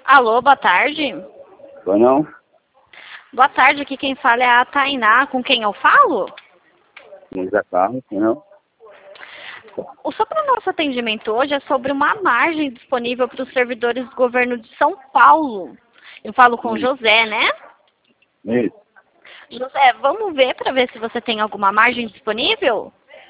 Alô, boa tarde. Ou não? Boa tarde, aqui quem fala é a Tainá. Com quem eu falo? Zé Carlos, não? Sobre o nosso atendimento hoje é sobre uma margem disponível para os servidores do governo de São Paulo. Eu falo com o José, né? Isso. José, vamos ver para ver se você tem alguma margem disponível?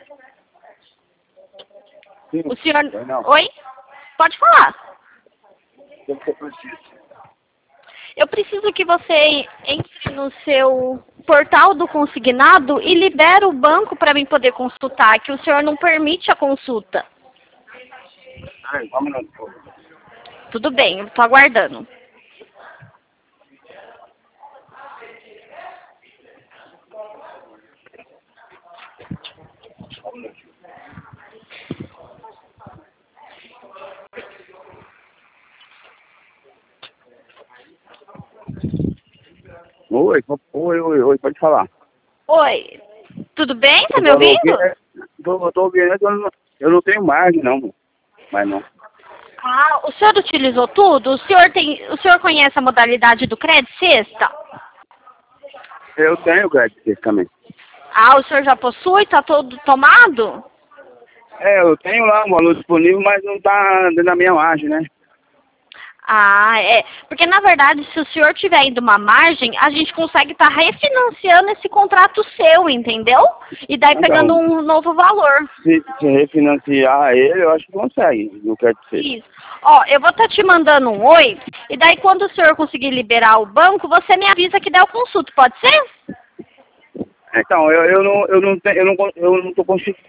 Sim. O senhor... Não. Oi? Pode falar. O que você precisa? Eu preciso que você entre no seu portal do consignado e libere o banco para mim poder consultar, que o senhor não permite a consulta. Ai, vamos lá. Tudo bem, eu estou aguardando. Oi, pode falar. Oi, tudo bem? Tá me ouvindo? Tô ouvindo, eu não tenho margem, não. Mas não. Ah, o senhor utilizou tudo? O senhor conhece a modalidade do crédito sexta? Eu tenho crédito também. Ah, o senhor já possui? Tá todo tomado? Eu tenho lá um valor disponível, mas não tá dentro da minha margem, né? Ah, é. Porque, na verdade, se o senhor tiver ainda uma margem, a gente consegue estar refinanciando esse contrato seu, entendeu? E daí pegando um novo valor. Se refinanciar ele, eu acho que consegue, no crédito sexta. Isso. Ó, eu vou estar te mandando um oi, e daí quando o senhor conseguir liberar o banco, você me avisa que der o consulto, pode ser? Então, eu não tô conseguindo.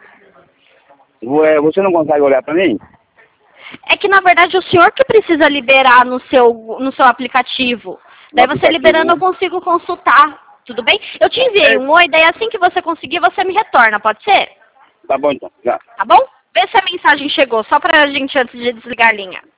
Você não consegue olhar pra mim? É que, na verdade, o senhor que precisa liberar no seu aplicativo. Daí você liberando eu consigo consultar, tudo bem? Eu te enviei um oi, daí assim que você conseguir, você me retorna, pode ser? Tá bom então, já. Tá bom? Vê se a mensagem chegou, só pra gente antes de desligar a linha.